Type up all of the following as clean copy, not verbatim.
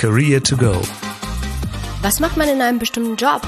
Career to go. Was macht man in einem bestimmten Job?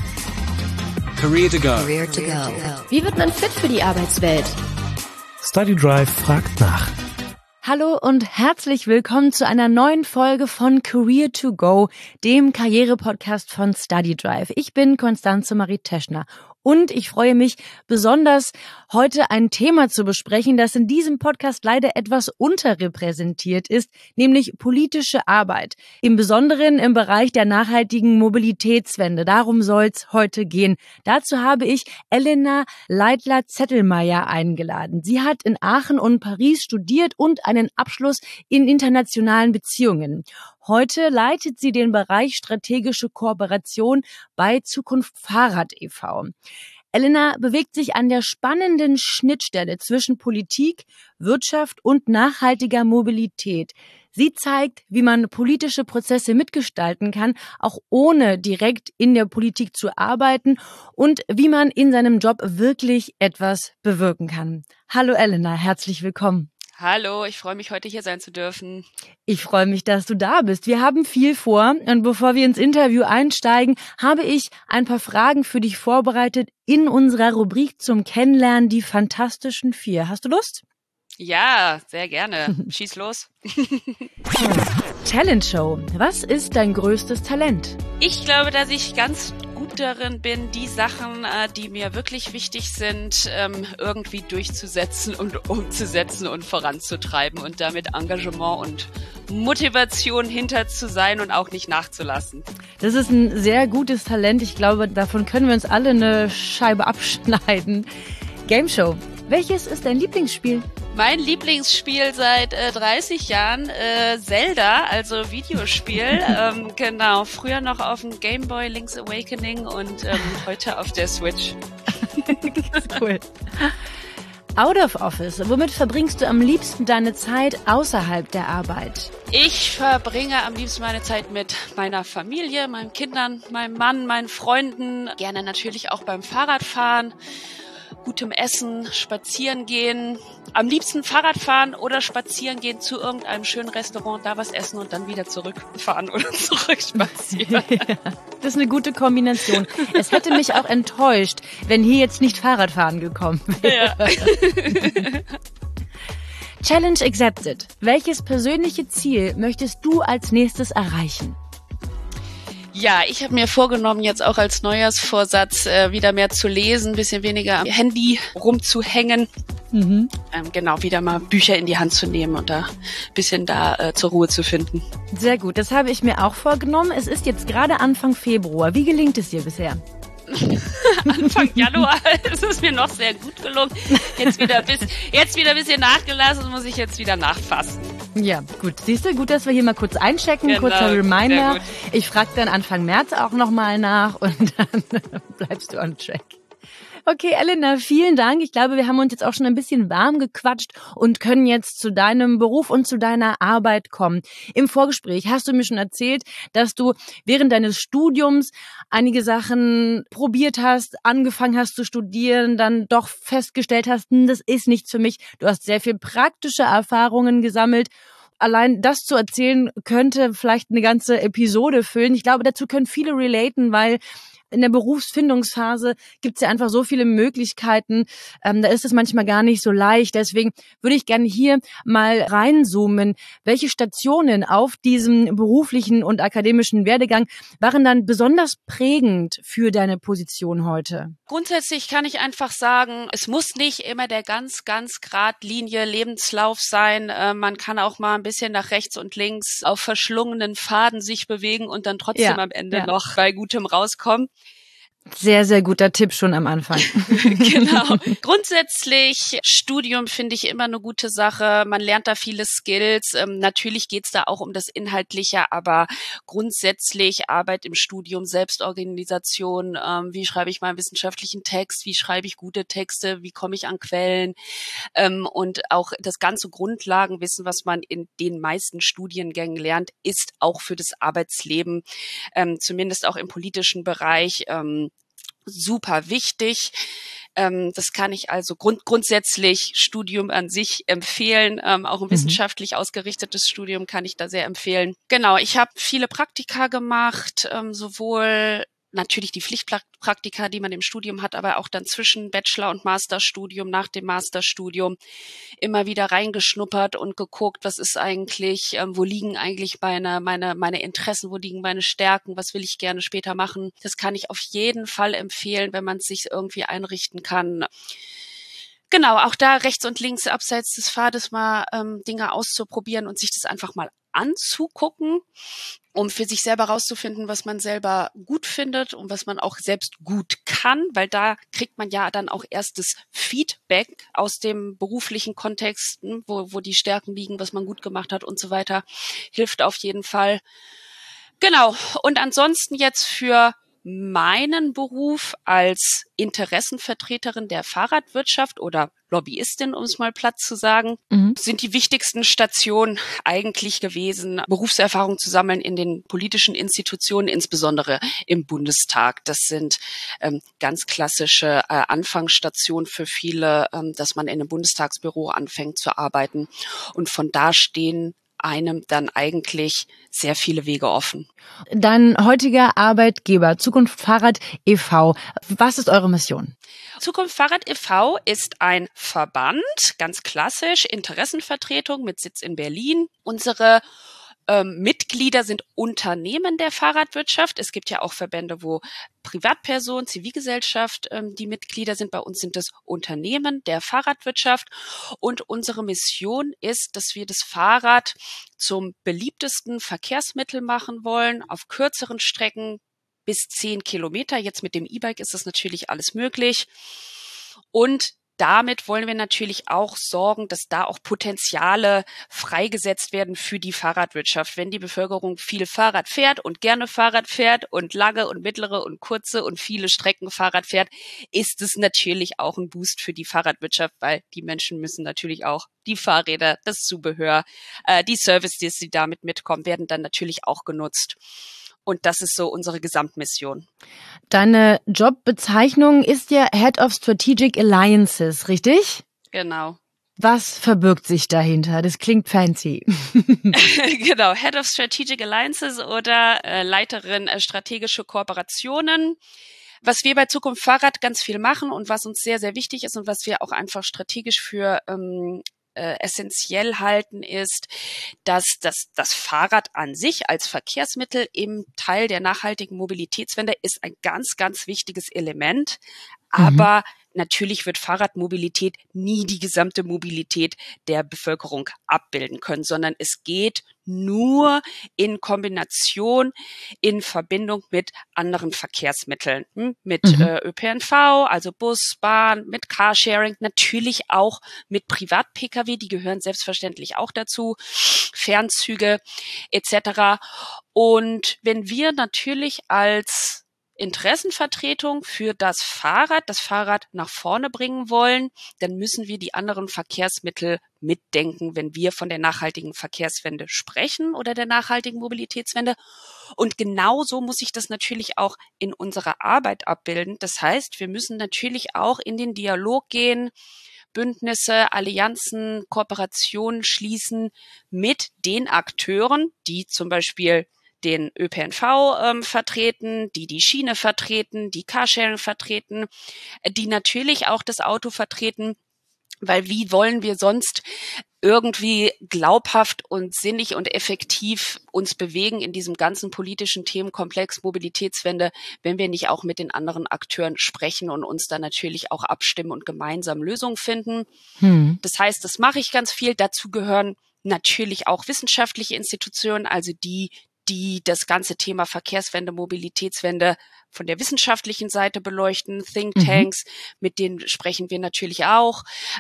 Career to go. Career to go. Wie wird man fit für die Arbeitswelt? Study Drive fragt nach. Hallo und herzlich willkommen zu einer neuen Folge von Career to Go, dem Karriere-Podcast von Study Drive. Ich bin Constanze Marie Teschner. Und ich freue mich besonders, heute ein Thema zu besprechen, das in diesem Podcast leider etwas unterrepräsentiert ist, nämlich politische Arbeit. Im Besonderen im Bereich der nachhaltigen Mobilitätswende. Darum soll es heute gehen. Dazu habe ich Elena Leitler-Zettelmeier eingeladen. Sie hat in Aachen und Paris studiert und einen Abschluss in internationalen Beziehungen. Heute leitet sie den Bereich strategische Kooperation bei Zukunft Fahrrad e.V. Elena bewegt sich an der spannenden Schnittstelle zwischen Politik, Wirtschaft und nachhaltiger Mobilität. Sie zeigt, wie man politische Prozesse mitgestalten kann, auch ohne direkt in der Politik zu arbeiten und wie man in seinem Job wirklich etwas bewirken kann. Hallo Elena, herzlich willkommen. Hallo, ich freue mich, heute hier sein zu dürfen. Ich freue mich, dass du da bist. Wir haben viel vor und bevor wir ins Interview einsteigen, habe ich ein paar Fragen für dich vorbereitet in unserer Rubrik zum Kennenlernen, die Fantastischen Vier. Hast du Lust? Ja, sehr gerne. Schieß los. Talent Show. Was ist dein größtes Talent? Ich glaube, dass ich ganz gut darin bin, die Sachen, die mir wirklich wichtig sind, irgendwie durchzusetzen und umzusetzen und voranzutreiben und damit Engagement und Motivation hinter zu sein und auch nicht nachzulassen. Das ist ein sehr gutes Talent. Ich glaube, davon können wir uns alle eine Scheibe abschneiden. Game Show. Welches ist dein Lieblingsspiel? Mein Lieblingsspiel seit 30 Jahren, Zelda, also Videospiel. Genau, früher noch auf dem Game Boy, Link's Awakening und heute auf der Switch. Cool. Out of Office. Womit verbringst du am liebsten deine Zeit außerhalb der Arbeit? Ich verbringe am liebsten meine Zeit mit meiner Familie, meinen Kindern, meinem Mann, meinen Freunden. Gerne natürlich auch beim Fahrradfahren. Gutem Essen, spazieren gehen, am liebsten Fahrrad fahren oder spazieren gehen zu irgendeinem schönen Restaurant, da was essen und dann wieder zurückfahren oder zurück spazieren. Ja, das ist eine gute Kombination. Es hätte mich auch enttäuscht, wenn hier jetzt nicht Fahrradfahren gekommen wäre. Ja. Challenge accepted. Welches persönliche Ziel möchtest du als nächstes erreichen? Ja, ich habe mir vorgenommen, jetzt auch als Neujahrsvorsatz wieder mehr zu lesen, ein bisschen weniger am Handy rumzuhängen. Genau, wieder mal Bücher in die Hand zu nehmen und da ein bisschen zur Ruhe zu finden. Sehr gut, das habe ich mir auch vorgenommen. Es ist jetzt gerade Anfang Februar. Wie gelingt es dir bisher? Anfang Januar ist es mir noch sehr gut gelungen. Jetzt wieder ein bisschen nachgelassen, muss ich jetzt wieder nachfassen. Ja, gut. Siehst du, gut, dass wir hier mal kurz einchecken, genau, kurzer Reminder. Ich frage dann Anfang März auch nochmal nach und dann bleibst du on track. Okay, Elena, vielen Dank. Ich glaube, wir haben uns jetzt auch schon ein bisschen warm gequatscht und können jetzt zu deinem Beruf und zu deiner Arbeit kommen. Im Vorgespräch hast du mir schon erzählt, dass du während deines Studiums einige Sachen probiert hast, angefangen hast zu studieren, dann doch festgestellt hast, das ist nichts für mich. Du hast sehr viel praktische Erfahrungen gesammelt. Allein das zu erzählen, könnte vielleicht eine ganze Episode füllen. Ich glaube, dazu können viele relaten, weil in der Berufsfindungsphase gibt es ja einfach so viele Möglichkeiten. Da ist es manchmal gar nicht so leicht. Deswegen würde ich gerne hier mal reinzoomen. Welche Stationen auf diesem beruflichen und akademischen Werdegang waren dann besonders prägend für deine Position heute? Grundsätzlich kann ich einfach sagen, es muss nicht immer der ganz geradlinie Lebenslauf sein. Man kann auch mal ein bisschen nach rechts und links auf verschlungenen Pfaden sich bewegen und dann trotzdem am Ende noch bei Gutem rauskommen. Sehr, sehr guter Tipp schon am Anfang. Genau. Grundsätzlich, Studium finde ich immer eine gute Sache. Man lernt da viele Skills. Natürlich geht's da auch um das Inhaltliche, aber grundsätzlich Arbeit im Studium, Selbstorganisation, wie schreibe ich meinen wissenschaftlichen Text, wie schreibe ich gute Texte, wie komme ich an Quellen und auch das ganze Grundlagenwissen, was man in den meisten Studiengängen lernt, ist auch für das Arbeitsleben, zumindest auch im politischen Bereich, super wichtig. Das kann ich also grundsätzlich Studium an sich empfehlen. Auch ein wissenschaftlich ausgerichtetes Studium kann ich da sehr empfehlen. Genau, ich habe viele Praktika gemacht, sowohl natürlich die Pflichtpraktika, die man im Studium hat, aber auch dann zwischen Bachelor- und Masterstudium, nach dem Masterstudium immer wieder reingeschnuppert und geguckt, was ist eigentlich, wo liegen eigentlich meine Interessen, wo liegen meine Stärken, was will ich gerne später machen. Das kann ich auf jeden Fall empfehlen, wenn man es sich irgendwie einrichten kann. Genau, auch da rechts und links abseits des Pfades mal Dinge auszuprobieren und sich das einfach mal anzugucken, um für sich selber rauszufinden, was man selber gut findet und was man auch selbst gut kann, weil da kriegt man ja dann auch erstes Feedback aus dem beruflichen Kontext, wo die Stärken liegen, was man gut gemacht hat und so weiter. Hilft auf jeden Fall. Genau. Und ansonsten jetzt für meinen Beruf als Interessenvertreterin der Fahrradwirtschaft oder Lobbyistin, um es mal platt zu sagen, sind die wichtigsten Stationen eigentlich gewesen, Berufserfahrung zu sammeln in den politischen Institutionen, insbesondere im Bundestag. Das sind ganz klassische Anfangsstationen für viele, dass man in einem Bundestagsbüro anfängt zu arbeiten. Und von da stehen einem dann eigentlich sehr viele Wege offen. Dein heutiger Arbeitgeber, Zukunft Fahrrad e.V., was ist eure Mission? Zukunft Fahrrad e.V. ist ein Verband, ganz klassisch, Interessenvertretung mit Sitz in Berlin. Unsere Mitglieder sind Unternehmen der Fahrradwirtschaft. Es gibt ja auch Verbände, wo Privatpersonen, Zivilgesellschaft die Mitglieder sind. Bei uns sind das Unternehmen der Fahrradwirtschaft. Und unsere Mission ist, dass wir das Fahrrad zum beliebtesten Verkehrsmittel machen wollen, auf kürzeren Strecken bis 10 Kilometer. Jetzt mit dem E-Bike ist das natürlich alles möglich. Und damit wollen wir natürlich auch sorgen, dass da auch Potenziale freigesetzt werden für die Fahrradwirtschaft. Wenn die Bevölkerung viel Fahrrad fährt und gerne Fahrrad fährt und lange und mittlere und kurze und viele Strecken Fahrrad fährt, ist es natürlich auch ein Boost für die Fahrradwirtschaft, weil die Menschen müssen natürlich auch die Fahrräder, das Zubehör, die Services, die damit mitkommen, werden dann natürlich auch genutzt. Und das ist so unsere Gesamtmission. Deine Jobbezeichnung ist ja Head of Strategic Alliances, richtig? Genau. Was verbirgt sich dahinter? Das klingt fancy. Genau, Head of Strategic Alliances oder Leiterin strategische Kooperationen. Was wir bei Zukunft Fahrrad ganz viel machen und was uns sehr, sehr wichtig ist und was wir auch einfach strategisch für essentiell halten, ist, dass das Fahrrad an sich als Verkehrsmittel im Teil der nachhaltigen Mobilitätswende ist ein ganz, ganz wichtiges Element. Aber natürlich wird Fahrradmobilität nie die gesamte Mobilität der Bevölkerung abbilden können, sondern es geht nur in Kombination, in Verbindung mit anderen Verkehrsmitteln, mit ÖPNV, also Bus, Bahn, mit Carsharing, natürlich auch mit Privat-Pkw, die gehören selbstverständlich auch dazu, Fernzüge etc. Und wenn wir natürlich als Interessenvertretung für das Fahrrad nach vorne bringen wollen, dann müssen wir die anderen Verkehrsmittel mitdenken, wenn wir von der nachhaltigen Verkehrswende sprechen oder der nachhaltigen Mobilitätswende. Und genauso muss ich das natürlich auch in unserer Arbeit abbilden. Das heißt, wir müssen natürlich auch in den Dialog gehen, Bündnisse, Allianzen, Kooperationen schließen mit den Akteuren, die zum Beispiel den ÖPNV vertreten, die Schiene vertreten, die Carsharing vertreten, die natürlich auch das Auto vertreten, weil wie wollen wir sonst irgendwie glaubhaft und sinnig und effektiv uns bewegen in diesem ganzen politischen Themenkomplex Mobilitätswende, wenn wir nicht auch mit den anderen Akteuren sprechen und uns dann natürlich auch abstimmen und gemeinsam Lösungen finden. Das heißt, das mache ich ganz viel. Dazu gehören natürlich auch wissenschaftliche Institutionen, also die das ganze Thema Verkehrswende, Mobilitätswende von der wissenschaftlichen Seite beleuchten, Thinktanks, mit denen sprechen wir natürlich auch.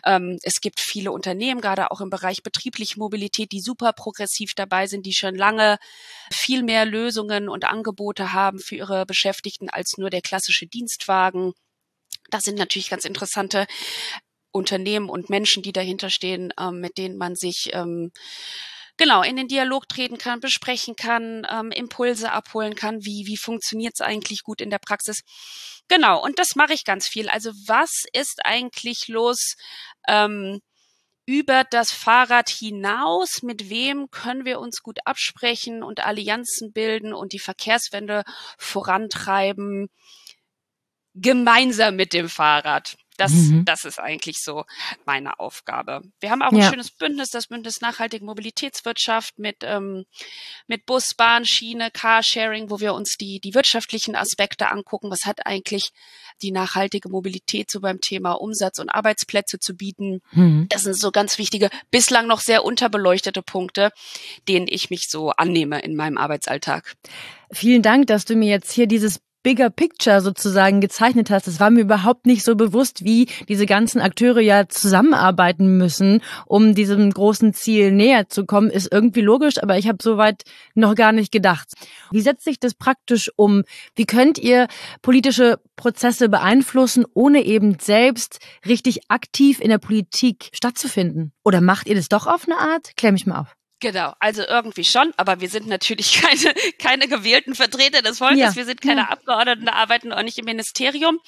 Es gibt viele Unternehmen, gerade auch im Bereich betriebliche Mobilität, die super progressiv dabei sind, die schon lange viel mehr Lösungen und Angebote haben für ihre Beschäftigten als nur der klassische Dienstwagen. Das sind natürlich ganz interessante Unternehmen und Menschen, die dahinter stehen, mit denen man sich genau, in den Dialog treten kann, besprechen kann, Impulse abholen kann, wie funktioniert es eigentlich gut in der Praxis. Genau, und das mache ich ganz viel. Also was ist eigentlich los über das Fahrrad hinaus? Mit wem können wir uns gut absprechen und Allianzen bilden und die Verkehrswende vorantreiben, gemeinsam mit dem Fahrrad? Das ist eigentlich so meine Aufgabe. Wir haben auch ein schönes Bündnis, das Bündnis Nachhaltige Mobilitätswirtschaft mit Bus, Bahn, Schiene, Carsharing, wo wir uns die wirtschaftlichen Aspekte angucken. Was hat eigentlich die nachhaltige Mobilität so beim Thema Umsatz und Arbeitsplätze zu bieten? Das sind so ganz wichtige, bislang noch sehr unterbeleuchtete Punkte, denen ich mich so annehme in meinem Arbeitsalltag. Vielen Dank, dass du mir jetzt hier dieses Bigger Picture sozusagen gezeichnet hast. Es war mir überhaupt nicht so bewusst, wie diese ganzen Akteure ja zusammenarbeiten müssen, um diesem großen Ziel näher zu kommen. Ist irgendwie logisch, aber ich habe soweit noch gar nicht gedacht. Wie setzt sich das praktisch um? Wie könnt ihr politische Prozesse beeinflussen, ohne eben selbst richtig aktiv in der Politik stattzufinden? Oder macht ihr das doch auf eine Art? Klär mich mal auf. Genau, also irgendwie schon, aber wir sind natürlich keine gewählten Vertreter des Volkes, wir sind keine Abgeordneten, arbeiten auch nicht im Ministerium.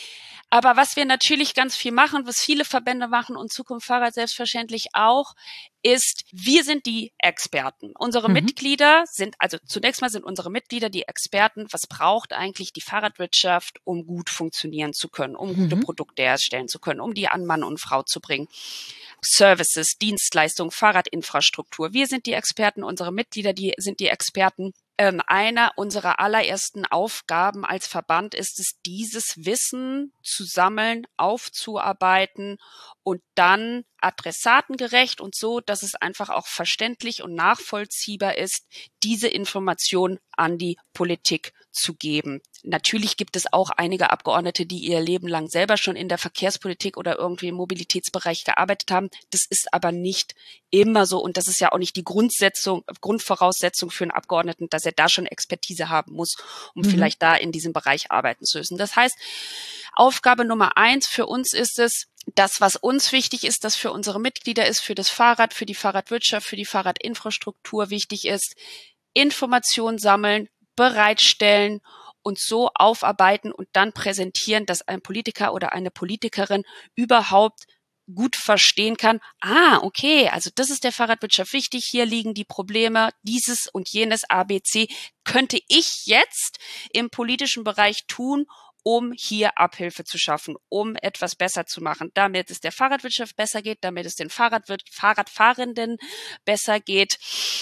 Aber was wir natürlich ganz viel machen, was viele Verbände machen und Zukunft Fahrrad selbstverständlich auch, ist, wir sind die Experten. Unsere Mitglieder zunächst mal sind unsere Mitglieder die Experten, was braucht eigentlich die Fahrradwirtschaft, um gut funktionieren zu können, um gute Produkte herstellen zu können, um die an Mann und Frau zu bringen. Services, Dienstleistungen, Fahrradinfrastruktur. Wir sind die Experten, unsere Mitglieder, sind die Experten. Einer unserer allerersten Aufgaben als Verband ist es, dieses Wissen zu sammeln, aufzuarbeiten und dann adressatengerecht und so, dass es einfach auch verständlich und nachvollziehbar ist, diese Information an die Politik zu geben. Natürlich gibt es auch einige Abgeordnete, die ihr Leben lang selber schon in der Verkehrspolitik oder irgendwie im Mobilitätsbereich gearbeitet haben. Das ist aber nicht immer so und das ist ja auch nicht die Grundvoraussetzung für einen Abgeordneten, dass er da schon Expertise haben muss, um vielleicht da in diesem Bereich arbeiten zu müssen. Das heißt, Aufgabe Nummer 1 für uns ist es, das, was uns wichtig ist, das für unsere Mitglieder ist, für das Fahrrad, für die Fahrradwirtschaft, für die Fahrradinfrastruktur wichtig ist, Informationen sammeln, bereitstellen und so aufarbeiten und dann präsentieren, dass ein Politiker oder eine Politikerin überhaupt gut verstehen kann, okay, also das ist der Fahrradwirtschaft wichtig, hier liegen die Probleme, dieses und jenes ABC könnte ich jetzt im politischen Bereich tun, um hier Abhilfe zu schaffen, um etwas besser zu machen, damit es der Fahrradwirtschaft besser geht, damit es den Fahrradfahrenden besser geht.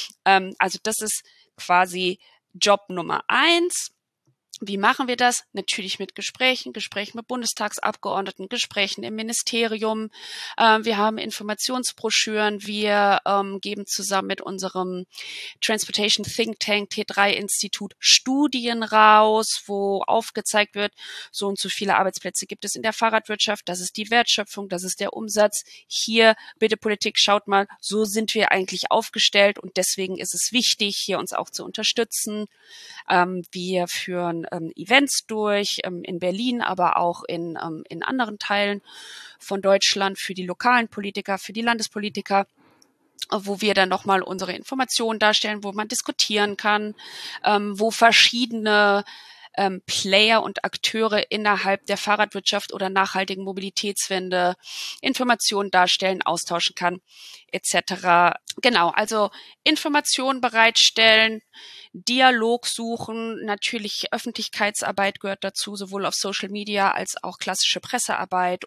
Also das ist quasi Job Nummer 1. Wie machen wir das? Natürlich mit Gesprächen mit Bundestagsabgeordneten, Gesprächen im Ministerium. Wir haben Informationsbroschüren. Wir geben zusammen mit unserem Transportation Think Tank T3-Institut Studien raus, wo aufgezeigt wird, so und so viele Arbeitsplätze gibt es in der Fahrradwirtschaft. Das ist die Wertschöpfung, das ist der Umsatz. Hier, bitte Politik, schaut mal, so sind wir eigentlich aufgestellt und deswegen ist es wichtig, hier uns auch zu unterstützen. Wir führen Events durch, in Berlin, aber auch in anderen Teilen von Deutschland für die lokalen Politiker, für die Landespolitiker, wo wir dann nochmal unsere Informationen darstellen, wo man diskutieren kann, wo verschiedene Player und Akteure innerhalb der Fahrradwirtschaft oder nachhaltigen Mobilitätswende Informationen darstellen, austauschen kann, etc. Genau, also Informationen bereitstellen, Dialog suchen, natürlich Öffentlichkeitsarbeit gehört dazu, sowohl auf Social Media als auch klassische Pressearbeit,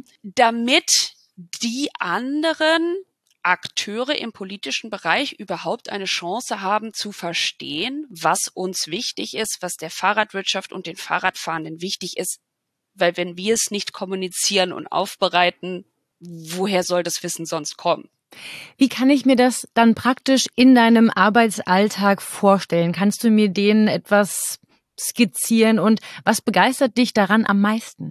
damit die anderen Akteure im politischen Bereich überhaupt eine Chance haben zu verstehen, was uns wichtig ist, was der Fahrradwirtschaft und den Fahrradfahrenden wichtig ist. Weil wenn wir es nicht kommunizieren und aufbereiten, woher soll das Wissen sonst kommen? Wie kann ich mir das dann praktisch in deinem Arbeitsalltag vorstellen? Kannst du mir den etwas skizzieren und was begeistert dich daran am meisten?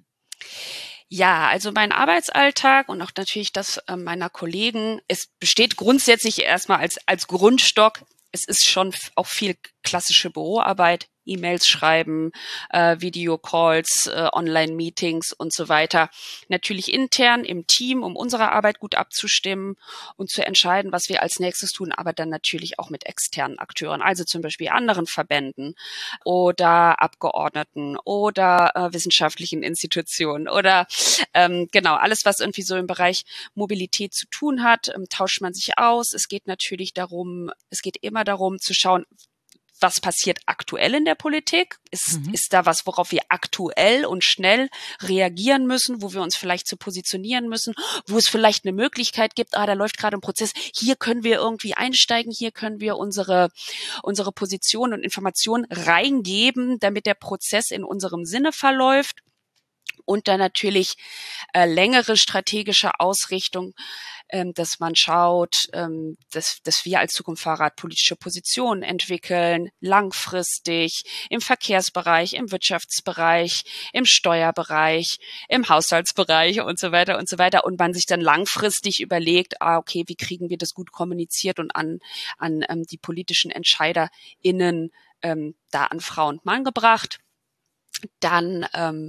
Ja, also mein Arbeitsalltag und auch natürlich das meiner Kollegen, es besteht grundsätzlich erstmal als Grundstock. Es ist schon auch viel klassische Büroarbeit. E-Mails schreiben, Videocalls, Online-Meetings und so weiter. Natürlich intern im Team, um unsere Arbeit gut abzustimmen und zu entscheiden, was wir als nächstes tun, aber dann natürlich auch mit externen Akteuren, also zum Beispiel anderen Verbänden oder Abgeordneten oder wissenschaftlichen Institutionen oder genau, alles, was irgendwie so im Bereich Mobilität zu tun hat, tauscht man sich aus. Es geht immer darum zu schauen, was passiert aktuell in der Politik? Ist da was, worauf wir aktuell und schnell reagieren müssen, wo wir uns vielleicht zu positionieren müssen, wo es vielleicht eine Möglichkeit gibt, da läuft gerade ein Prozess, hier können wir irgendwie einsteigen, hier können wir unsere Position und Informationen reingeben, damit der Prozess in unserem Sinne verläuft. Und dann natürlich längere strategische Ausrichtung, dass man schaut, dass wir als Zukunft-Fahrrad politische Positionen entwickeln, langfristig im Verkehrsbereich, im Wirtschaftsbereich, im Steuerbereich, im Haushaltsbereich und so weiter und so weiter. Und man sich dann langfristig überlegt, okay, wie kriegen wir das gut kommuniziert und an die politischen EntscheiderInnen da an Frau und Mann gebracht. Dann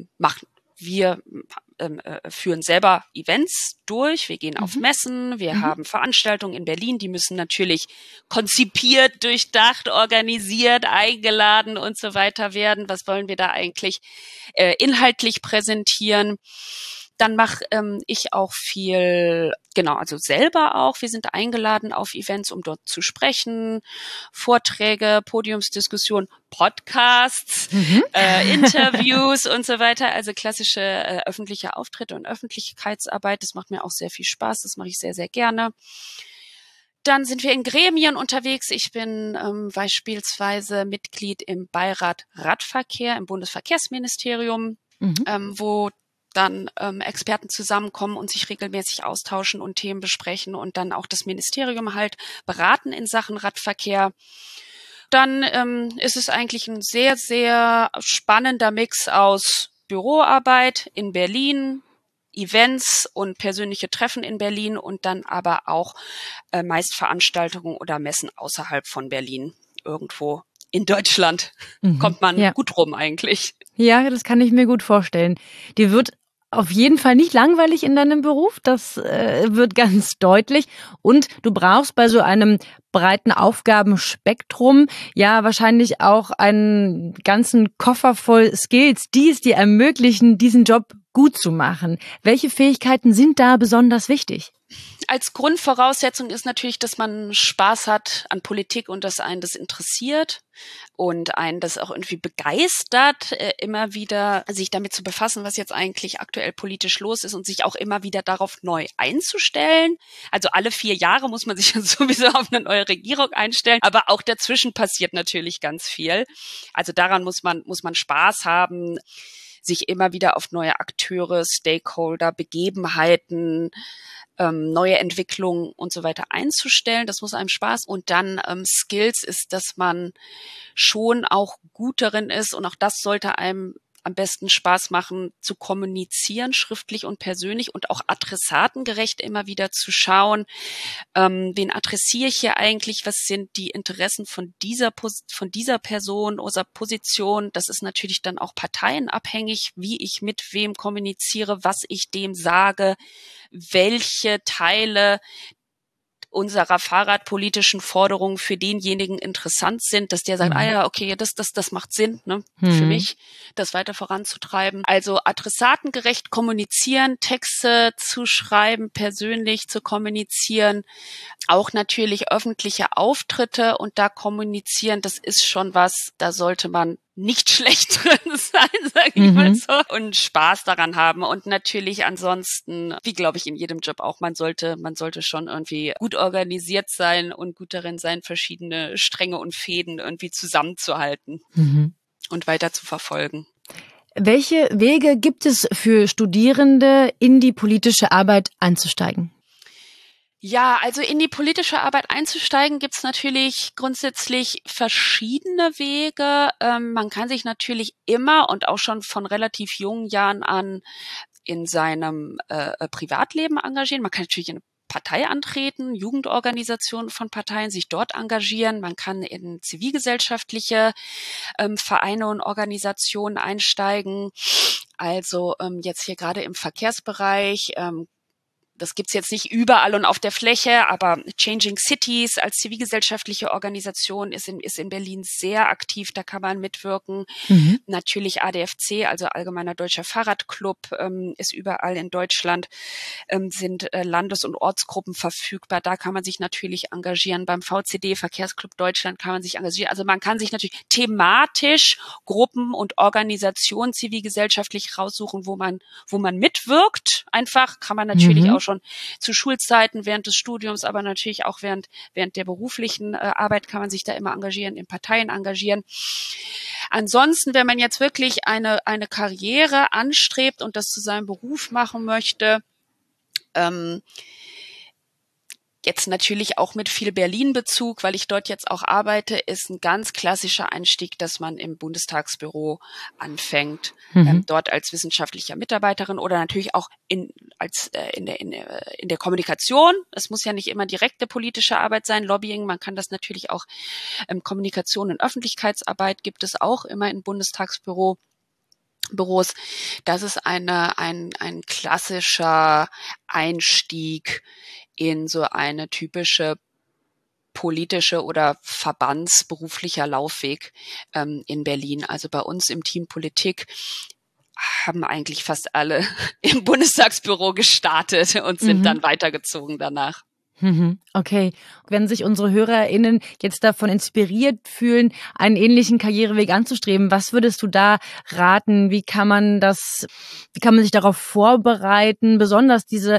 wir führen selber Events durch, wir gehen auf Messen, wir haben Veranstaltungen in Berlin, die müssen natürlich konzipiert, durchdacht, organisiert, eingeladen und so weiter werden. Was wollen wir da eigentlich inhaltlich präsentieren? Dann mache ich auch viel, also selber auch. Wir sind eingeladen auf Events, um dort zu sprechen, Vorträge, Podiumsdiskussionen, Podcasts, Interviews und so weiter. Also klassische öffentliche Auftritte und Öffentlichkeitsarbeit. Das macht mir auch sehr viel Spaß. Das mache ich sehr, sehr gerne. Dann sind wir in Gremien unterwegs. Ich bin beispielsweise Mitglied im Beirat Radverkehr im Bundesverkehrsministerium, wo dann Experten zusammenkommen und sich regelmäßig austauschen und Themen besprechen und dann auch das Ministerium halt beraten in Sachen Radverkehr. Dann ist es eigentlich ein sehr, sehr spannender Mix aus Büroarbeit in Berlin, Events und persönliche Treffen in Berlin und dann aber auch meist Veranstaltungen oder Messen außerhalb von Berlin. Irgendwo in Deutschland kommt man gut rum eigentlich. Ja, das kann ich mir gut vorstellen. Dir wird auf jeden Fall nicht langweilig in deinem Beruf, das wird ganz deutlich. Und du brauchst bei so einem breiten Aufgabenspektrum ja wahrscheinlich auch einen ganzen Koffer voll Skills, die es dir ermöglichen, diesen Job gut zu machen. Welche Fähigkeiten sind da besonders wichtig? Als Grundvoraussetzung ist natürlich, dass man Spaß hat an Politik und dass einen das interessiert und einen das auch irgendwie begeistert, immer wieder sich damit zu befassen, was jetzt eigentlich aktuell politisch los ist und sich auch immer wieder darauf neu einzustellen. Also alle 4 Jahre muss man sich sowieso auf eine neue Regierung einstellen, aber auch dazwischen passiert natürlich ganz viel. Also daran muss man Spaß haben, sich immer wieder auf neue Akteure, Stakeholder, Begebenheiten, neue Entwicklungen und so weiter einzustellen. Das muss einem Spaß. Und dann Skills ist, dass man schon auch gut darin ist und auch das sollte einem am besten Spaß machen, zu kommunizieren, schriftlich und persönlich und auch adressatengerecht immer wieder zu schauen, wen adressiere ich hier eigentlich, was sind die Interessen von dieser Person oder Position. Das ist natürlich dann auch parteienabhängig, wie ich mit wem kommuniziere, was ich dem sage, welche Teile unserer fahrradpolitischen Forderungen für denjenigen interessant sind, dass der sagt, okay, das macht Sinn, ne, für mich, das weiter voranzutreiben. Also adressatengerecht kommunizieren, Texte zu schreiben, persönlich zu kommunizieren, auch natürlich öffentliche Auftritte und da kommunizieren, das ist schon was, da sollte man nicht schlecht drin sein, sage ich mal so, und Spaß daran haben und natürlich ansonsten, wie glaube ich in jedem Job auch, man sollte schon irgendwie gut organisiert sein und gut darin sein, verschiedene Stränge und Fäden irgendwie zusammenzuhalten und weiter zu verfolgen. Welche Wege gibt es für Studierende, in die politische Arbeit einzusteigen? Ja, also in die politische Arbeit einzusteigen gibt's natürlich grundsätzlich verschiedene Wege. Man kann sich natürlich immer und auch schon von relativ jungen Jahren an in seinem Privatleben engagieren. Man kann natürlich in Partei antreten, Jugendorganisationen von Parteien, sich dort engagieren. Man kann in zivilgesellschaftliche Vereine und Organisationen einsteigen. Also jetzt hier gerade im Verkehrsbereich, das gibt's jetzt nicht überall und auf der Fläche, aber Changing Cities als zivilgesellschaftliche Organisation ist in Berlin sehr aktiv, da kann man mitwirken. Natürlich ADFC, also Allgemeiner Deutscher Fahrradclub, ist überall in Deutschland, sind Landes- und Ortsgruppen verfügbar, da kann man sich natürlich engagieren. Beim VCD, Verkehrsclub Deutschland, kann man sich engagieren. Also man kann sich natürlich thematisch Gruppen und Organisationen zivilgesellschaftlich raussuchen, wo man mitwirkt. Einfach kann man natürlich auch schon zu Schulzeiten, während des Studiums, aber natürlich auch während der beruflichen Arbeit kann man sich da immer engagieren, in Parteien engagieren. Ansonsten, wenn man jetzt wirklich eine Karriere anstrebt und das zu seinem Beruf machen möchte, jetzt natürlich auch mit viel Berlin-Bezug, weil ich dort jetzt auch arbeite, ist ein ganz klassischer Einstieg, dass man im Bundestagsbüro anfängt, dort als wissenschaftlicher Mitarbeiterin oder natürlich auch in der Kommunikation. Es muss ja nicht immer direkte politische Arbeit sein, Lobbying. Man kann das natürlich auch, Kommunikation und Öffentlichkeitsarbeit gibt es auch immer in Bundestagsbüros. Das ist ein klassischer Einstieg in so eine typische politische oder verbandsberuflicher Laufweg in Berlin. Also bei uns im Team Politik haben eigentlich fast alle im Bundestagsbüro gestartet und sind dann weitergezogen danach. Okay. Wenn sich unsere HörerInnen jetzt davon inspiriert fühlen, einen ähnlichen Karriereweg anzustreben, was würdest du da raten? Wie kann man sich darauf vorbereiten? Besonders dieser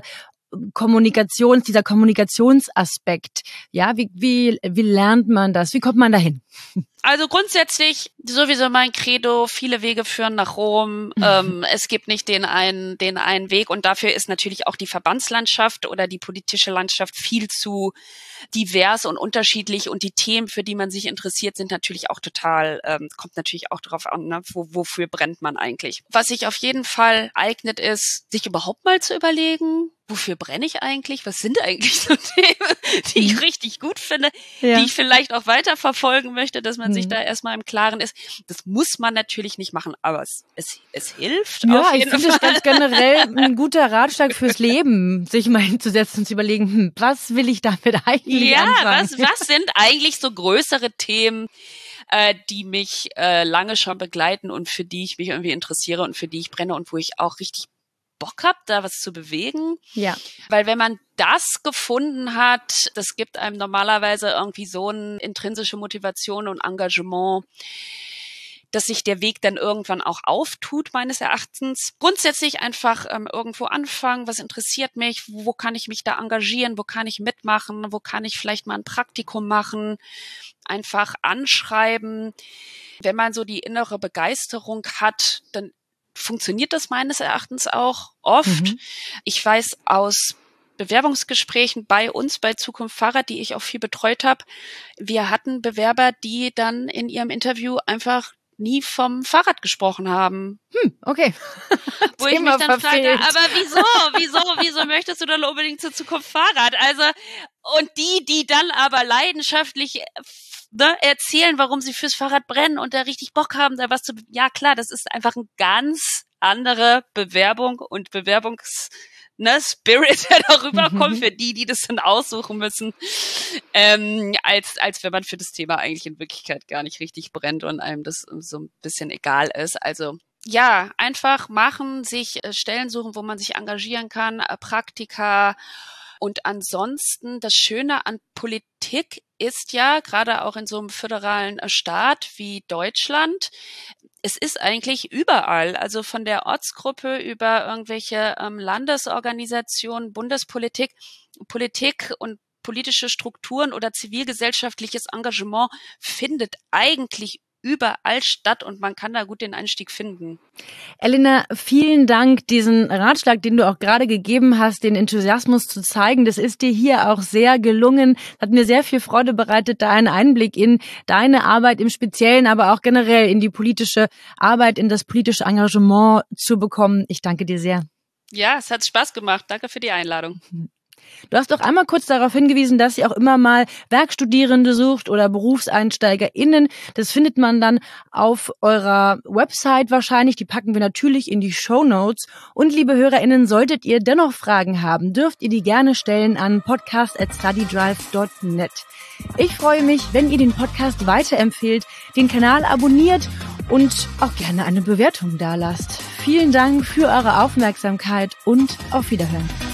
Kommunikationsaspekt. Ja, wie lernt man das? Wie kommt man dahin? Also grundsätzlich sowieso mein Credo, viele Wege führen nach Rom. Es gibt nicht den einen Weg und dafür ist natürlich auch die Verbandslandschaft oder die politische Landschaft viel zu divers und unterschiedlich und die Themen, für die man sich interessiert, sind natürlich auch total, kommt natürlich auch darauf an, ne, wofür brennt man eigentlich. Was sich auf jeden Fall eignet ist, sich überhaupt mal zu überlegen, wofür brenne ich eigentlich? Was sind eigentlich so Themen, die ich richtig gut finde, die ich vielleicht auch weiterverfolgen möchte, dass man sich da erstmal im Klaren ist. Das muss man natürlich nicht machen, aber es hilft auf jeden Fall. Ja, ich finde es ganz generell ein guter Ratschlag fürs Leben, sich mal hinzusetzen und zu überlegen, was will ich damit eigentlich anfangen? Was sind eigentlich so größere Themen, die mich lange schon begleiten und für die ich mich irgendwie interessiere und für die ich brenne und wo ich auch richtig Bock habe, da was zu bewegen. Ja. Weil wenn man das gefunden hat, das gibt einem normalerweise irgendwie so eine intrinsische Motivation und Engagement, dass sich der Weg dann irgendwann auch auftut, meines Erachtens. Grundsätzlich einfach irgendwo anfangen, was interessiert mich, wo kann ich mich da engagieren, wo kann ich mitmachen, wo kann ich vielleicht mal ein Praktikum machen, einfach anschreiben. Wenn man so die innere Begeisterung hat, dann funktioniert das meines Erachtens auch oft. Ich weiß aus Bewerbungsgesprächen bei uns, bei Zukunft Fahrrad, die ich auch viel betreut habe, wir hatten Bewerber, die dann in ihrem Interview einfach nie vom Fahrrad gesprochen haben. Okay. Wo ich mich dann frage, aber wieso möchtest du dann unbedingt zur Zukunft Fahrrad? Also, und die dann aber leidenschaftlich erzählen, warum sie fürs Fahrrad brennen und da richtig Bock haben, da was zu, ja klar, das ist einfach ein ganz andere Bewerbung und Spirit, der darüber kommt, für die das dann aussuchen müssen, als wenn man für das Thema eigentlich in Wirklichkeit gar nicht richtig brennt und einem das so ein bisschen egal ist. Also ja, einfach machen, sich Stellen suchen, wo man sich engagieren kann, Praktika. Und ansonsten, das Schöne an Politik ist ja, gerade auch in so einem föderalen Staat wie Deutschland, es ist eigentlich überall, also von der Ortsgruppe über irgendwelche Landesorganisationen, Bundespolitik, Politik und politische Strukturen oder zivilgesellschaftliches Engagement findet eigentlich überall statt und man kann da gut den Einstieg finden. Elena, vielen Dank, diesen Ratschlag, den du auch gerade gegeben hast, den Enthusiasmus zu zeigen. Das ist dir hier auch sehr gelungen. Hat mir sehr viel Freude bereitet, da einen Einblick in deine Arbeit im Speziellen, aber auch generell in die politische Arbeit, in das politische Engagement zu bekommen. Ich danke dir sehr. Ja, es hat Spaß gemacht. Danke für die Einladung. Du hast doch einmal kurz darauf hingewiesen, dass ihr auch immer mal Werkstudierende sucht oder BerufseinsteigerInnen. Das findet man dann auf eurer Website wahrscheinlich. Die packen wir natürlich in die Shownotes. Und liebe HörerInnen, solltet ihr dennoch Fragen haben, dürft ihr die gerne stellen an podcast@studydrive.net. Ich freue mich, wenn ihr den Podcast weiterempfehlt, den Kanal abonniert und auch gerne eine Bewertung dalasst. Vielen Dank für eure Aufmerksamkeit und auf Wiederhören.